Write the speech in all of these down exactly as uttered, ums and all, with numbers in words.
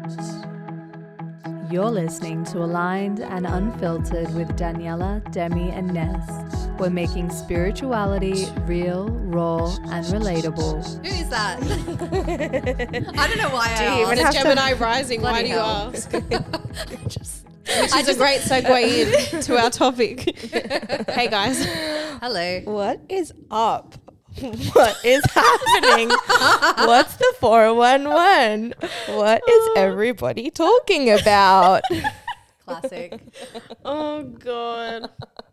You're listening to Aligned and Unfiltered with Daniela, Demi, and Ness. We're making spirituality real, raw, and relatable. Who is that? I don't know why Do I you asked. even It's have Gemini to- rising. Why do you hell. ask? Just, Which I is just- a great segue in to our topic. Hey guys. Hello. What is up? What is happening? What's the four one one? What is everybody talking about? Classic. Oh god.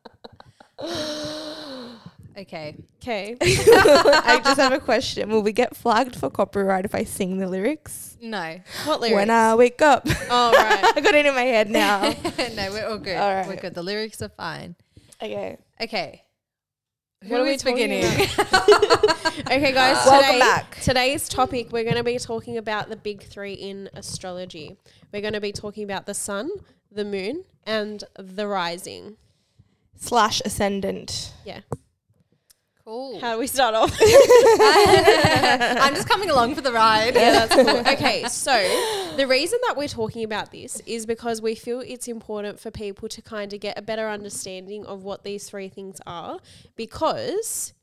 Okay. Okay. I just have a question. Will we get flagged for copyright if I sing the lyrics? No. What lyrics? When I wake up. Oh right. I got it in my head now. No, we're all good. All right. We're good. The lyrics are fine. Okay. Okay. What Who are we is talking beginning? Okay, guys. Welcome today, back. Today's topic, we're going to be talking about the big three in astrology. We're going to be talking about the sun, the moon, and the rising. Slash ascendant. Yeah. Cool. How do we start off? I'm just coming along for the ride. Yeah, that's cool. Okay, so the reason that we're talking about this is because we feel it's important for people to kind of get a better understanding of what these three things are because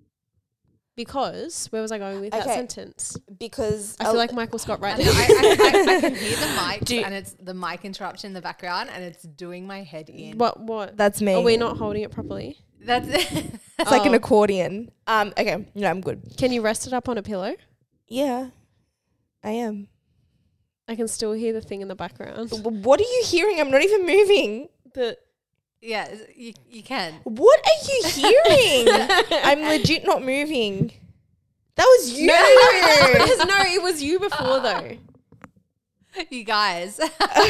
because where was I going with that Okay. sentence? Because I feel like Michael Scott right I, now. I, I, I can hear the mic Do you- and it's the mic interruption in the background and it's doing my head in. What what? that's me. Are we not holding it properly? That's It's like an Oh. accordion. Um. Okay. No, I'm good. Can you rest it up on a pillow? Yeah, I am. I can still hear the thing in the background. W- What are you hearing? I'm not even moving. The yeah, you, you can. What are you hearing? I'm legit not moving. That was you. no, no, no, because no, it was you before though. You guys.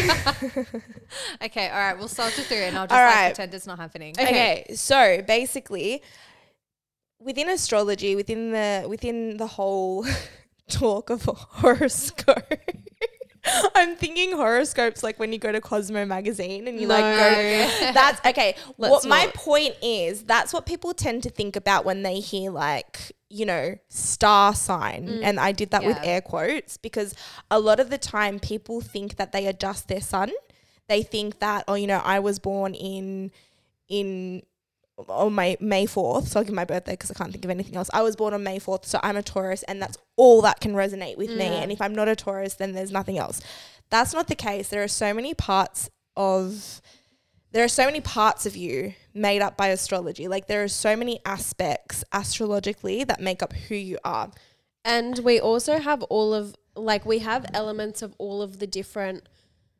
Okay, all right, we'll soldier through and I'll just All like right. pretend it's not happening. Okay, so basically, within astrology, within the within the whole talk of a horoscope, I'm thinking horoscopes like when you go to Cosmo magazine and you like go. No. That's okay. Let's what my not. point is, that's what people tend to think about when they hear like, you know, star sign. Mm. And I did that with Yeah. air quotes because a lot of the time people think that they adjust their sun. They think that, oh, you know, I was born in in on my May fourth, so I'll give my birthday because I can't think of anything else. I was born on May fourth, so I'm a Taurus, and that's all that can resonate with me. Mm. And if I'm not a Taurus, then there's nothing else. That's not the case. There are so many parts of there are so many parts of you made up by astrology. Like there are so many aspects astrologically that make up who you are. And we also have all of like we have elements of all of the different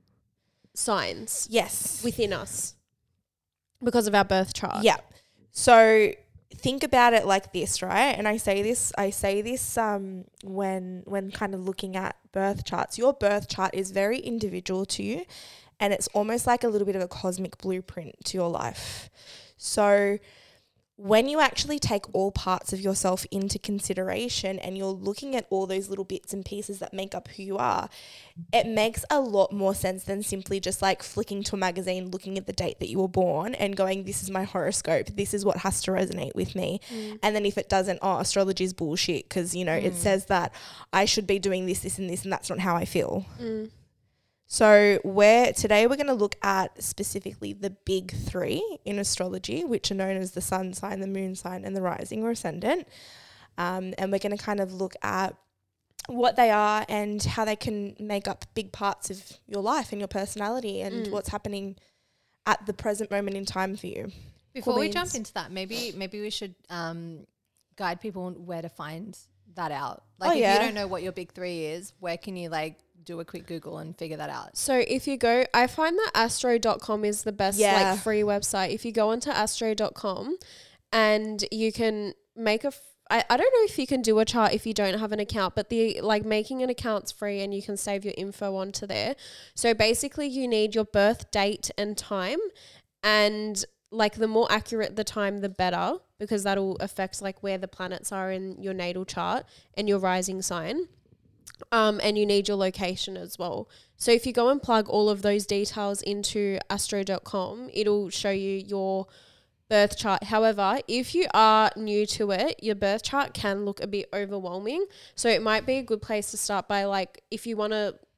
signs Yes. within us because of our birth chart. Yeah. So think about it like this, right? And I say this, I say this um, when when kind of looking at birth charts. Your birth chart is very individual to you, and it's almost like a little bit of a cosmic blueprint to your life. So when you actually take all parts of yourself into consideration and you're looking at all those little bits and pieces that make up who you are, it makes a lot more sense than simply just like flicking to a magazine, looking at the date that you were born and going, this is my horoscope. This is what has to resonate with me. Mm. And then if it doesn't, oh, astrology is bullshit because, you know, it says that I should be doing this, this and this, and that's not how I feel. Mm. So we're, today we're going to look at specifically the big three in astrology, which are known as the sun sign, the moon sign, and the rising or ascendant. Um, and we're going to kind of look at what they are and how they can make up big parts of your life and your personality and Mm. what's happening at the present moment in time for you. Before Cool we beans. jump into that, maybe maybe we should um, guide people on where to find that out. Like Oh, if yeah. you don't know what your big three is, where can you like do a quick Google and figure that out? So if you go, I find that astro dot com is the best Yeah. like free website. If you go onto astro dot com and you can make a, f- I, I don't know if you can do a chart if you don't have an account, but the like making an account's free and you can save your info onto there. So basically you need your birth date and time, and like the more accurate the time, the better, because that'll affect like where the planets are in your natal chart and your rising sign. Um, and you need your location as well. So if you go and plug all of those details into astro dot com, it'll show you your birth chart. However, if you are new to it, your birth chart can look a bit overwhelming. So it might be a good place to start by, like, if you want to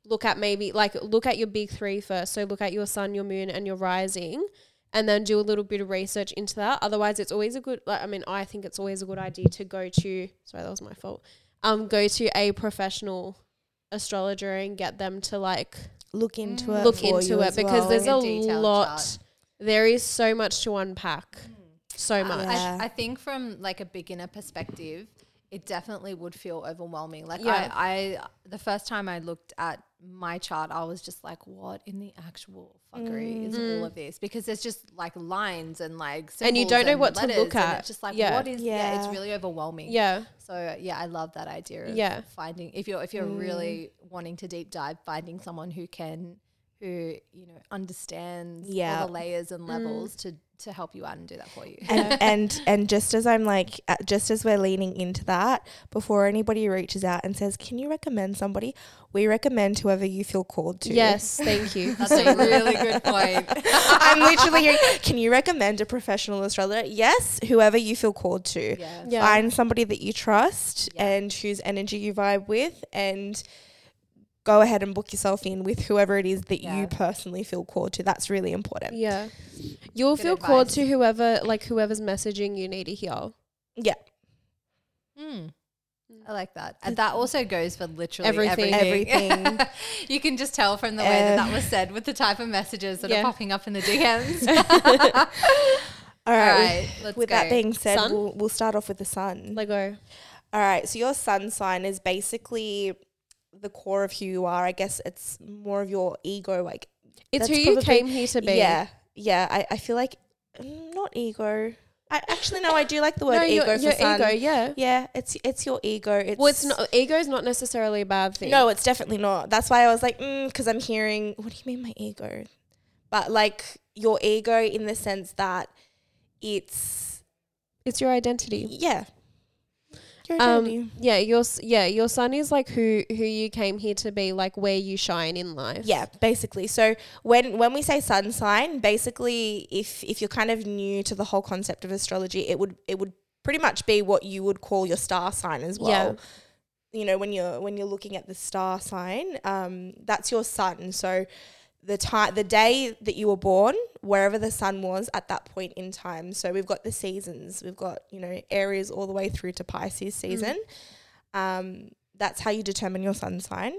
look at maybe like look at your big three first. So look at your sun, your moon, and your rising, and then do a little bit of research into that. Otherwise, it's always a good. Like, I mean, I think it's always a good idea to go to. Sorry, that was my fault. Um, go to a professional astrologer and get them to like Look into Mm. it. look for into you it as because well. there's A a detailed lot. chart. There is so much to unpack. So I- much. Yeah. I, I think from like a beginner perspective, it definitely would feel overwhelming. Like Yeah. I, I, the first time I looked at my chart, I was just like, what in the actual fuckery is all of this? Because there's just like lines and like symbols And you don't know what to letters, look and at. it's just like, Yeah. what is, yeah. it's Yeah. really overwhelming. Yeah. So yeah, I love that idea of Yeah. finding, if you're, if you're really wanting to deep dive, finding someone who can, who, you know, understands Yeah. all the layers and levels to, to help you out and do that for you. and and and just as I'm like, uh, just as we're leaning into that, before anybody reaches out and says, "Can you recommend somebody?" We recommend whoever you feel called to. Yes, thank you. That's a really good point. I'm literally hearing, "Can you recommend a professional astrologer?" Yes, whoever you feel called to. Yeah. Yeah. Find somebody that you trust Yeah. and whose energy you vibe with, and go ahead and book yourself in with whoever it is that Yeah. you personally feel called to. That's really important. Yeah. You'll Good feel called advice. to whoever, like whoever's messaging you need to hear. Yeah. Mm. I like that. And that also goes for literally Everything. everything. Everything. You can just tell from the way that Uh, that was said with the type of messages that Yeah. are popping up in the D Ms. All All right. right, let's With go. that being said, Sun? we'll, we'll start off with the sun. Lego. All right. So your sun sign is basically the core of who you are. I guess it's more of your ego. Like, It's That's who you probably- came here to be. yeah, yeah. I, I feel like mm, not ego. I actually no. I do like the word No, ego your, for your sun. ego, yeah. Yeah, it's it's your ego. It's Well, it's not, ego is not necessarily a bad thing. No, it's definitely not. That's why I was like, because I'm hearing. What do you mean, my ego? But like your ego in the sense that it's It's your identity. yeah. Your Um, identity. yeah, your s- yeah, your sun is like who who you came here to be, like where you shine in life. Yeah, basically. So when when we say sun sign, basically, if if you're kind of new to the whole concept of astrology, it would it would pretty much be what you would call your star sign as well. You know, when you're when you're looking at the star sign, um, that's your sun. So the time, the day that you were born, wherever the sun was at that point in time. So we've got the seasons. We've got, you know, Aries all the way through to Pisces season. Um, that's how you determine your sun sign.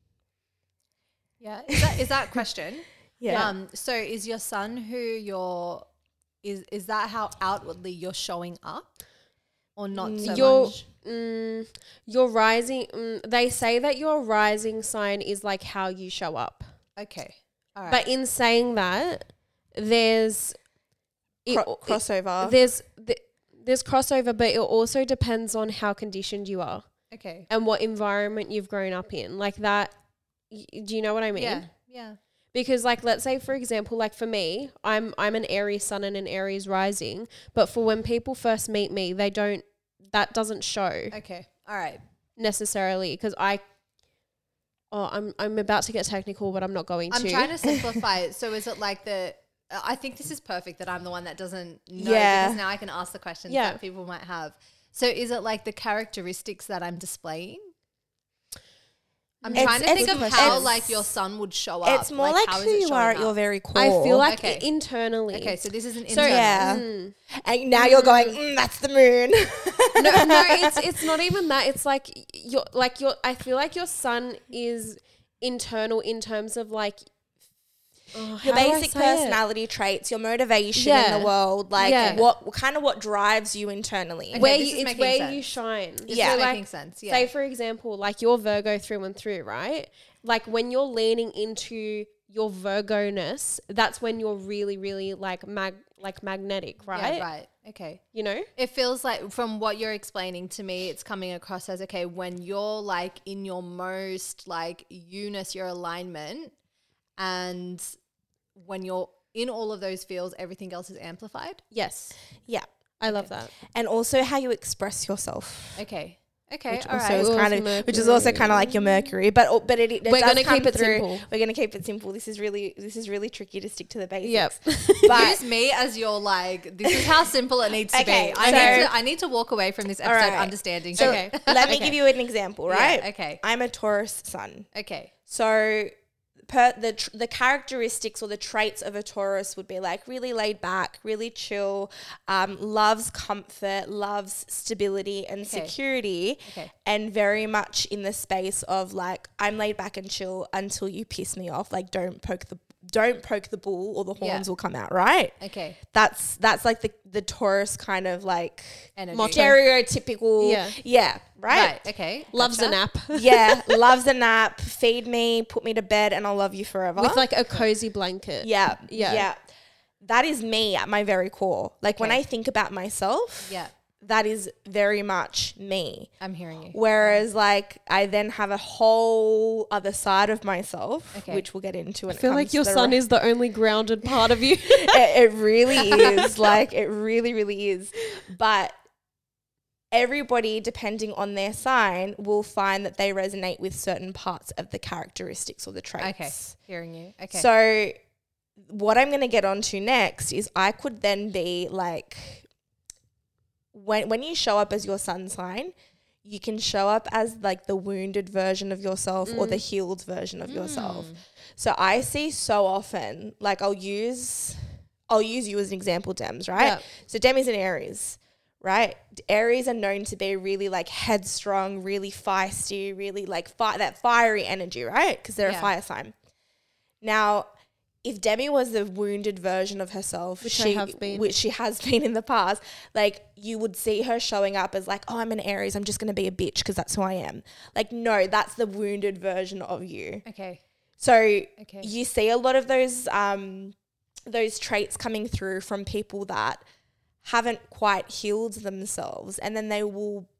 Yeah. Is that, is that question? Yeah. Um, so is your sun who you're, is, is that how outwardly you're showing up or not so Your much? mm, your rising. Mm, they say that your rising sign is like how you show up. Okay. All right. But in saying that, there's it, Cro- crossover. it- there's th- there's crossover, but it also depends on how conditioned you are okay. and what environment you've grown up in. Like that. Y- do you know what I mean? Yeah. Yeah. Because like let's say for example, like for me, I'm I'm an Aries sun and an Aries rising, but for when people first meet me, they don't that doesn't show Okay. All right. necessarily because I oh I'm I'm about to get technical, but I'm not going I'm to. trying to simplify it. So is it like the, uh, I think this is perfect that I'm the one that doesn't know Yeah. because now I can ask the questions Yeah. that people might have. So is it like the characteristics that I'm displaying? I'm It's- trying to it's think a of question. how It's- like your sun would show up. It's more like, how is who it you showing are at up? your very core. I feel like Okay. i- internally. Okay, so this is an So internal. Yeah. Mm. And now you're going, mm, that's the moon. no, no, it's it's not even that. It's like your like your. I feel like your sun is internal in terms of like oh, Your how do I basic say it? personality traits, your motivation Yeah. in the world, like Yeah. what, what kind of what drives you internally. Okay, Where this you, is it's making where sense. you shine. This Yeah. is So, making like, sense. Yeah. say for example, like you're Virgo through and through, right? Like when you're leaning into your Virgo-ness, that's when you're really, really like mag like magnetic, right? Yeah, right. Okay. You know? It feels like from what you're explaining to me, it's coming across as okay, when you're like in your most like you-ness, your alignment, and when you're in all of those fields, everything else is amplified. Yes. Yeah. I love that. And also how you express yourself. Okay. Okay, which all also right. is Ooh, kind of Mercury. which is also kind of like your Mercury, but but it, it We're does gonna come keep it through. simple. We're gonna keep it simple. This is really this is really tricky to stick to the basics. Yep. But Use me as your like. This is how simple it needs to Okay, be. I so- need to. I need to walk away from this episode right. understanding. so okay. let me Okay. give you an example, right? Yeah, okay. I'm a Taurus sun. Okay. So per the tr- the characteristics or the traits of a Taurus would be like really laid back, really chill, um, loves comfort, loves stability and Okay. security, Okay. and very much in the space of like I'm laid back and chill until you piss me off. Like don't poke the don't poke the bull or the horns Yeah. will come out, right? Okay. That's that's like the the Taurus kind of like Energy. Motto. stereotypical, Yeah. yeah, right. Right. Okay. Loves a Gotcha. nap. Yeah, loves a nap, feed me, put me to bed, and I'll love you forever. With like a cozy blanket. yeah, Yeah. yeah, That is me at my very core. Like when Okay. I think about myself, Yeah. that is very much me. I'm hearing you. Whereas like I then have a whole other side of myself, Okay. which we'll get into. When I feel it like comes your to the sun re- is the only grounded part of you. it, it really is. Like it really, really is. But everybody, depending on their sign, will find that they resonate with certain parts of the characteristics or the traits. Okay. Hearing you. Okay. So what I'm going to get onto next is I could then be like, when when you show up as your sun sign, you can show up as like the wounded version of yourself or the healed version of yourself. So I see so often, like I'll use, I'll use you as an example, Dems, right? Yeah. So Dem is an Aries, right? Aries are known to be really like headstrong, really feisty, really like fi- that fiery energy, right? Because they're Yeah. a fire sign. Now, if Demi was the wounded version of herself, Which I she, have been. which she has been in the past, like you would see her showing up as like, oh, I'm an Aries, I'm just going to be a bitch because that's who I am. Like, no, that's the wounded version of you. okay. So Okay. you see a lot of those um, those traits coming through from people that haven't quite healed themselves, and then they will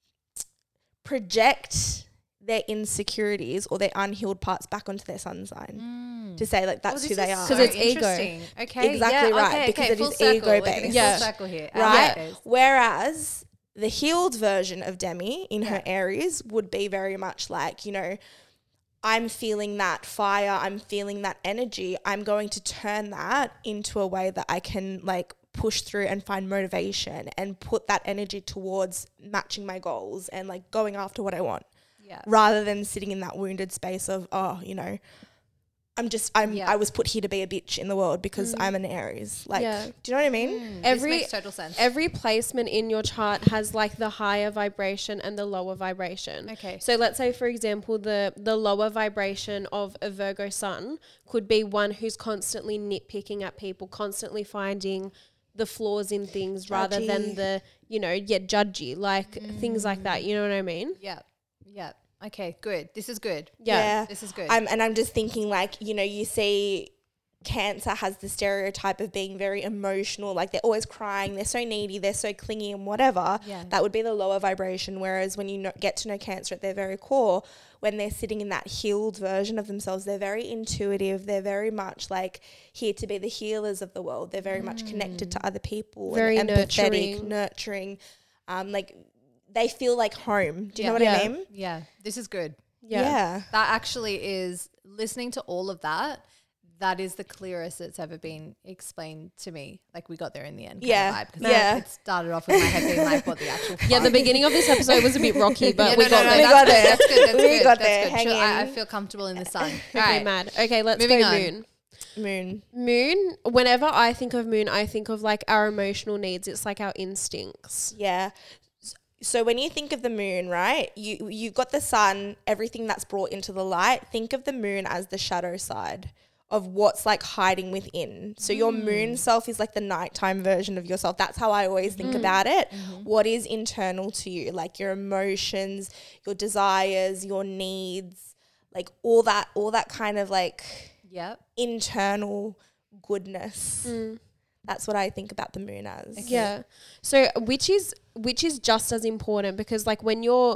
project their insecurities or their unhealed parts back onto their sun sign to say like that's Oh, who this they is are. Mm. 'Cause so it's ego. interesting. Okay. Exactly yeah, right, okay, because okay, it full is circle. ego We're getting based. Yeah. Full circle here. Right? Okay. Whereas the healed version of Demi in her Yeah. Aries would be very much like, you know, I'm feeling that fire, I'm feeling that energy. I'm going to turn that into a way that I can like push through and find motivation and put that energy towards matching my goals and like going after what I want, Yeah. rather than sitting in that wounded space of, oh, you know, I'm just, I'm, Yeah. I was put here to be a bitch in the world because I'm an Aries. Like, Yeah. do you know what I mean? Mm, Every- this makes total sense. Every placement in your chart has like the higher vibration and the lower vibration. Okay. So let's say, for example, the the lower vibration of a Virgo sun could be one who's constantly nitpicking at people, constantly finding the flaws in things rather than Judgy. the, you know, yeah, judgy, like things like that. You know what I mean? Yeah. Yeah. Okay. Good. This is good. Yeah. This is good. I'm, and I'm just thinking like, you know, you see Cancer has the stereotype of being very emotional, like they're always crying, they're so needy, they're so clingy and whatever. Yeah. That would be the lower vibration. Whereas when you know, get to know Cancer at their very core, when they're sitting in that healed version of themselves, they're very intuitive. They're very much like here to be the healers of the world. They're very much connected to other people. Very and empathetic, nurturing. nurturing. Um, like they feel like home. Do you know Yeah. what I Yeah. mean? yeah. This is good. Yeah. That actually is, listening to all of that, that is the clearest it's ever been explained to me. Like we got there in the end. kind of Yeah. vibe, 'cause Yeah. It started off with my head being like, what the actual Yeah, the fuck? beginning of this episode was a bit rocky, but Yeah, we no, got no, no, there. We that's got good, there. That's good. That's We good. got that's there. Good. Hang Chill. I, I in. feel comfortable in the sun. All Okay, right. mad. Okay, let's Moving go on. moon. Moon. Moon, whenever I think of moon, I think of like our emotional needs. It's like our instincts. Yeah. S- So when you think of the moon, right, you you got the sun, everything that's brought into the light. Think of the moon as the shadow side of what's like hiding within. So your moon self is like the nighttime version of yourself. That's how I always think about it. What is internal to you, like your emotions, your desires, your needs, like all that, all that kind of like Yep. internal goodness. That's what I think about the moon as. Yeah. So which is which is just as important, because like when you're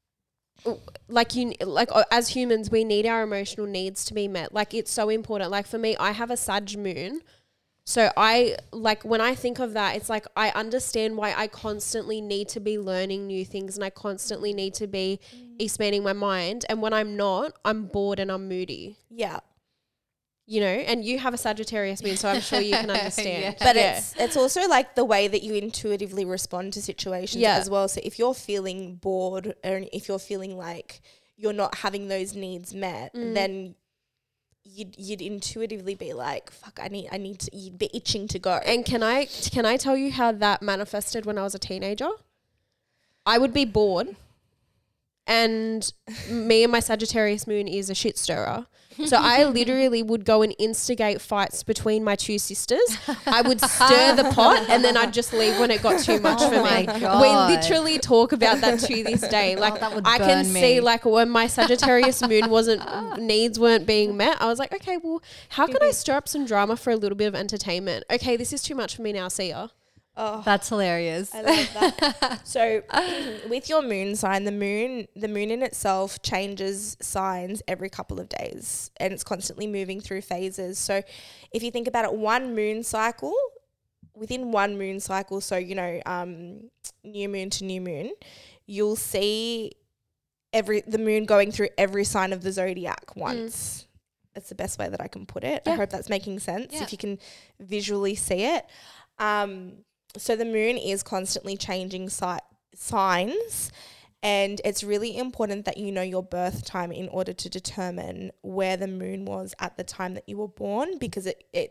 like you like uh, as humans, we need our emotional needs to be met. Like it's so important. Like for me, I have a Sag moon. So I like when I think of that, it's like I understand why I constantly need to be learning new things and I constantly need to be expanding my mind. And when I'm not, I'm bored and I'm moody. Yeah. You know, and you have a Sagittarius moon, so I'm sure you can understand. Yeah. But Yeah. it's it's also like the way that you intuitively respond to situations Yeah. as well. So if you're feeling bored or if you're feeling like you're not having those needs met, Mm. then you'd you'd intuitively be like, fuck, I need I need to, you'd be itching to go. And can I can I tell you how that manifested when I was a teenager? I would be bored, and me and my Sagittarius moon is a shit stirrer. So I literally would go and instigate fights between my two sisters. I would stir the pot and then I'd just leave when it got too much Oh for my me. God. We literally talk about that to this day. Like that would I can burn me. see like when my Sagittarius moon wasn't needs weren't being met, I was like, okay, well, how can I stir up some drama for a little bit of entertainment? Okay, this is too much for me now. See ya. Oh, That's hilarious. I love that. So with your moon sign, the moon the moon in itself changes signs every couple of days and it's constantly moving through phases. So if you think about it, one moon cycle, within one moon cycle, so you know, um, new moon to new moon, you'll see every the moon going through every sign of the zodiac once. Mm. That's the best way that I can put it. Yeah. I hope that's making sense. Yeah. If you can visually see it. Um So the moon is constantly changing si- signs and it's really important that you know your birth time in order to determine where the moon was at the time that you were born, because it it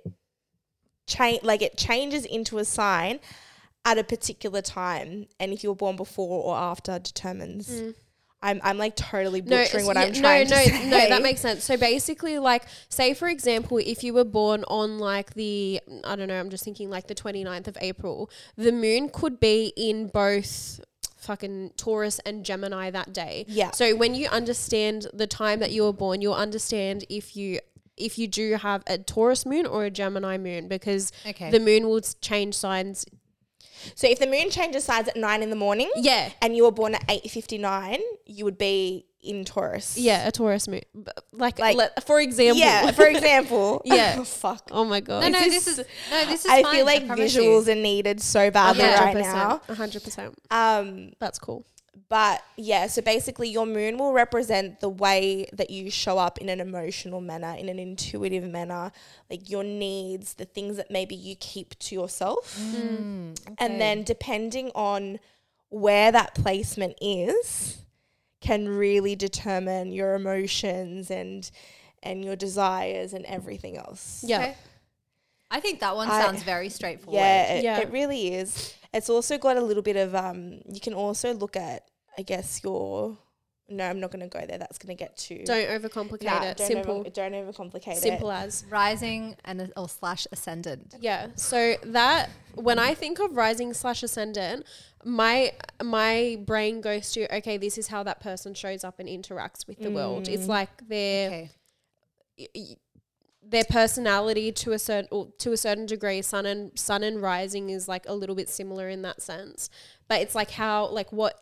cha- like it changes into a sign at a particular time, and if you were born before or after determines. Mm. I'm I'm like totally No, butchering what yeah, I'm trying no, to no, say. No, that makes sense. So basically, like, say for example, if you were born on like the, I don't know, I'm just thinking like the twenty-ninth of April, the moon could be in both fucking Taurus and Gemini that day. Yeah. So when you understand the time that you were born, you'll understand if you if you do have a Taurus moon or a Gemini moon, because Okay. the moon will change signs. So if the moon changes sides at nine in the morning Yeah. and you were born at eight fifty-nine, you would be in Taurus. Yeah, a Taurus moon. But Like, Like- let, for example. Yeah, for example. Yeah. Oh, fuck. Oh my God. no, no, This this is- is no, this is. I fine, feel like promise visuals you. are needed so badly Yeah. right now. one hundred percent. Um, That's cool. but yeah, so basically your moon will represent the way that you show up in an emotional manner, in an intuitive manner, like your needs, the things that maybe you keep to yourself. Mm, And okay. then depending on where that placement is can really determine your emotions and and your desires and everything else. Yeah. Okay. I think that one I- sounds very straightforward. Yeah, it, Yeah. it really is. It's also got a little bit of um you can also look at, I guess, your no, I'm not gonna go there. That's gonna get too Don't overcomplicate Nah, it. don't Simple. over, don't overcomplicate Simple it. as. Rising and or slash ascendant. Yeah. So that when I think of rising slash ascendant, my my brain goes to, okay, this is how that person shows up and interacts with the world. It's Mm. like their Okay. y- y- their personality to a certain or to a certain degree. Sun and sun and rising is like a little bit similar in that sense, but it's like how like what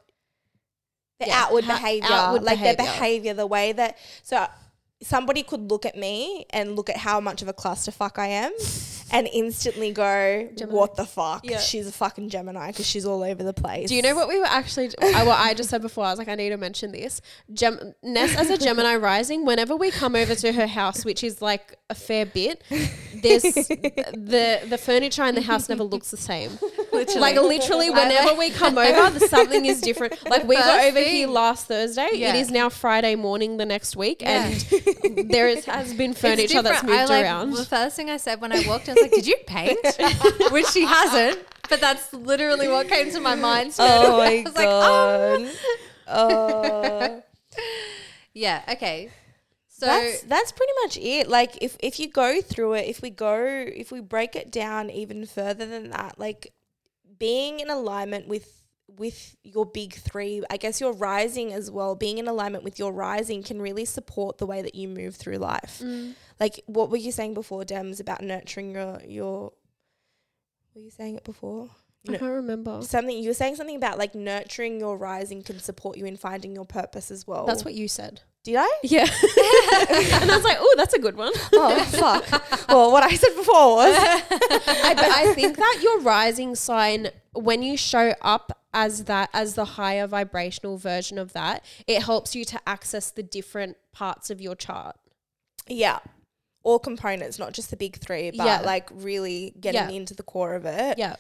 The Yeah, outward ha- behavior, outward like their behaviour. behavior, the way that so somebody could look at me and look at how much of a clusterfuck I am, and instantly go, Gemini. "What the fuck? Yeah. She's a fucking Gemini because she's all over the place." Do you know what we were actually? I, what I just said before. I was like, I need to mention this. Gem, Ness as a Gemini rising. Whenever we come over to her house, which is like a fair bit, there's the the furniture in the house never looks the same. Literally. Like literally, whenever we come over, the, something is different. Like we were First over thing- here last Thursday. Yeah. It is now Friday morning the next week, Yeah. and there is, has been It's furniture that's different. moved I, like, around. The first thing I said when I walked in, I was like, "Did you paint?" Which she hasn't, but that's literally what came to my mind. straight Oh away. my I was like, "Oh." god! Oh, Yeah. Okay. So that's that's pretty much it. Like if if you go through it, if we go, if we break it down even further than that, like being in alignment with with your big three, I guess your rising as well, being in alignment with your rising can really support the way that you move through life. Mm. Like what were you saying before, Dems, about nurturing your your were you saying it before? I can't remember. Something you were saying something about like nurturing your rising can support you in finding your purpose as well. That's what you said. Did I? Yeah. And I was like, oh, that's a good one. Oh, fuck. Well, what I said before was I, but I think that your rising sign, when you show up as that, as the higher vibrational version of that, it helps you to access the different parts of your chart. yeah, all components, not just the big three, but Yeah. like really getting Yeah. into the core of it. Yeah.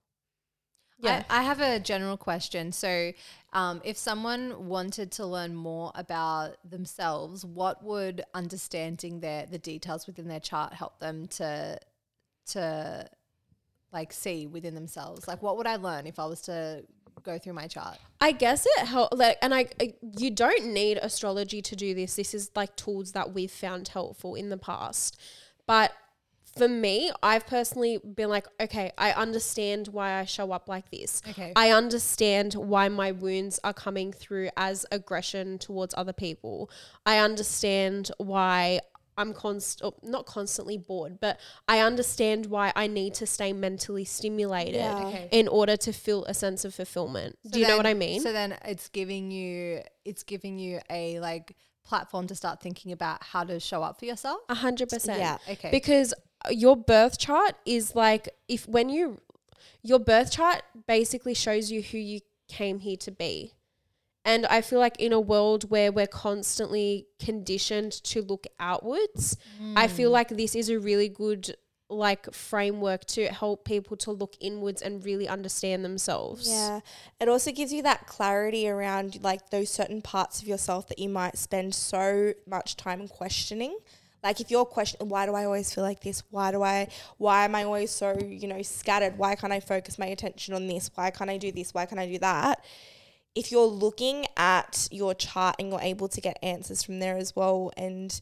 Yeah. I, I have a general question. So, um, if someone wanted to learn more about themselves, what would understanding their the details within their chart help them to to like see within themselves? Like, what would I learn if I was to go through my chart? I guess it helps, like, and I, I, you don't need astrology to do this. This is like tools that we've found helpful in the past. But for me, I've personally been like, okay, I understand why I show up like this. Okay. I understand why my wounds are coming through as aggression towards other people. I understand why I'm const- oh, not constantly bored, but I understand why I need to stay mentally stimulated Yeah. Okay. in order to feel a sense of fulfillment. So Do you know then- what I mean? So then it's giving you it's giving you a like platform to start thinking about how to show up for yourself. A hundred percent. Yeah. Okay. Because your birth chart is like, if when you, your birth chart basically shows you who you came here to be. And I feel like in a world where we're constantly conditioned to look outwards, I feel like this is a really good like framework to help people to look inwards and really understand themselves. Yeah. It also gives you that clarity around like those certain parts of yourself that you might spend so much time questioning. Like if you're questioning, why do I always feel like this? Why do I, why am I always so, you know, scattered? Why can't I focus my attention on this? Why can't I do this? Why can't I do that? If you're looking at your chart and you're able to get answers from there as well and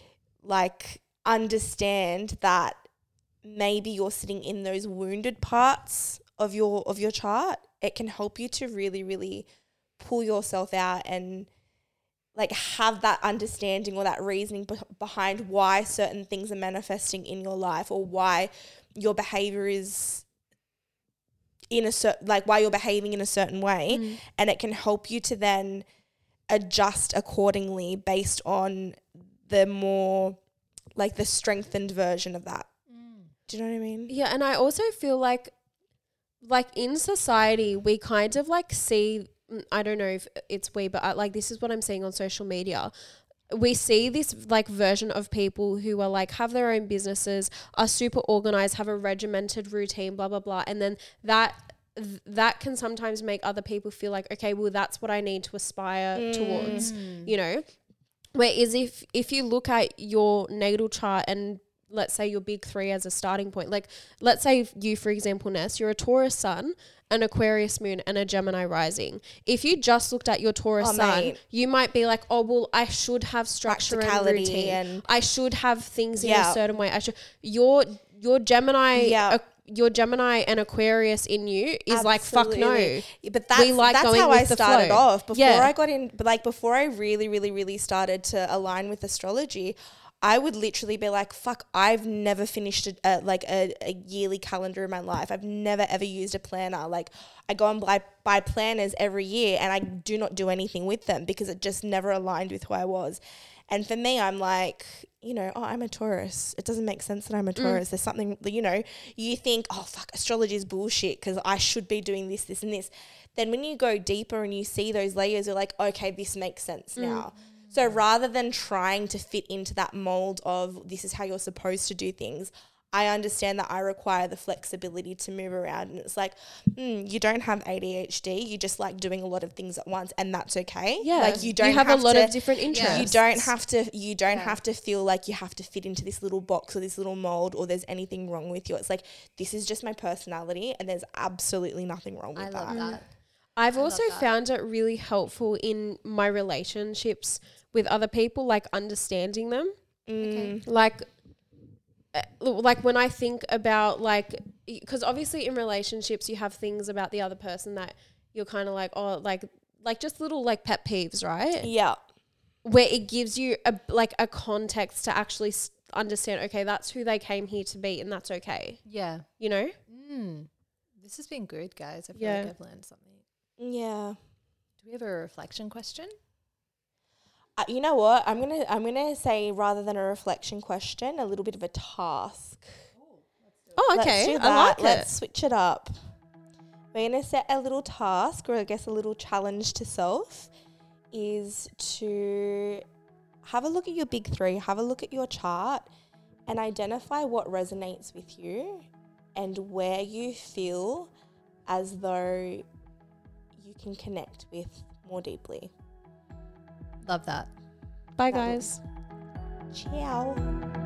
like understand that maybe you're sitting in those wounded parts of your of your chart, it can help you to really, really pull yourself out and like have that understanding or that reasoning be- behind why certain things are manifesting in your life or why your behavior is in a certain, like why you're behaving in a certain way. Mm. And it can help you to then adjust accordingly based on the more like the strengthened version of that. Do you know what I mean? Yeah, and I also feel like like in society we kind of like see, I don't know if it's we, but I, like this is what I'm seeing on social media. We see this like version of people who are like have their own businesses, are super organized, have a regimented routine, blah blah blah, and then that th- that can sometimes make other people feel like, okay, well that's what I need to aspire Mm. towards, you know. Whereas if if you look at your natal chart and let's say your big three as a starting point, like let's say you, for example, Ness, you're a Taurus sun, an Aquarius moon and a Gemini rising. If you just looked at your Taurus Oh, sun, mate. you might be like, oh, well, I should have structure and Practicality routine. and- I should have things in Yeah. a certain way. I should, your, your Gemini, Yeah. uh, your Gemini and Aquarius in you is like, fuck no. Absolutely. Yeah, but that's, like that's going how with I the started flow. off. Before Yeah. I got in, but like before I really, really, really started to align with astrology, I would literally be like, fuck, I've never finished a, a, like a, a yearly calendar in my life. I've never ever used a planner. Like I go and buy, buy planners every year and I do not do anything with them because it just never aligned with who I was. And for me, I'm like, you know, oh, I'm a Taurus. It doesn't make sense that I'm a Taurus. There's something, you know, you think, oh, fuck, astrology is bullshit because I should be doing this, this, and this. Then when you go deeper and you see those layers, you're like, okay, this makes sense now. So rather than trying to fit into that mold of this is how you're supposed to do things, I understand that I require the flexibility to move around. And it's like, mm, you don't have A D H D. You just like doing a lot of things at once, and that's okay. Yeah. Like you don't have, have a lot to, of different interests. you don't have to you don't Yeah. have to feel like you have to fit into this little box or this little mold or there's anything wrong with you. It's like, this is just my personality and there's absolutely nothing wrong with I that. love that. I've I love also that. found it really helpful in my relationships with other people, like understanding them. Mm. Like, uh, like when I think about like, because obviously in relationships you have things about the other person that you're kind of like, oh, like, like just little like pet peeves, right? Yeah. Where it gives you a like a context to actually s- understand. Okay, that's who they came here to be, and that's okay. Yeah. You know? Mm. This has been good, guys. I feel Yeah. like I've learned something. Yeah. Do we have a reflection question? Uh, you know what? I'm gonna I'm gonna say rather than a reflection question, a little bit of a task. Oh, Let's okay. do I that. like Let's it. switch it up. We're gonna set a little task, or I guess a little challenge to self, is to have a look at your big three, have a look at your chart, and identify what resonates with you and where you feel as though you can connect with more deeply. Love that. Bye, That guys. Ciao.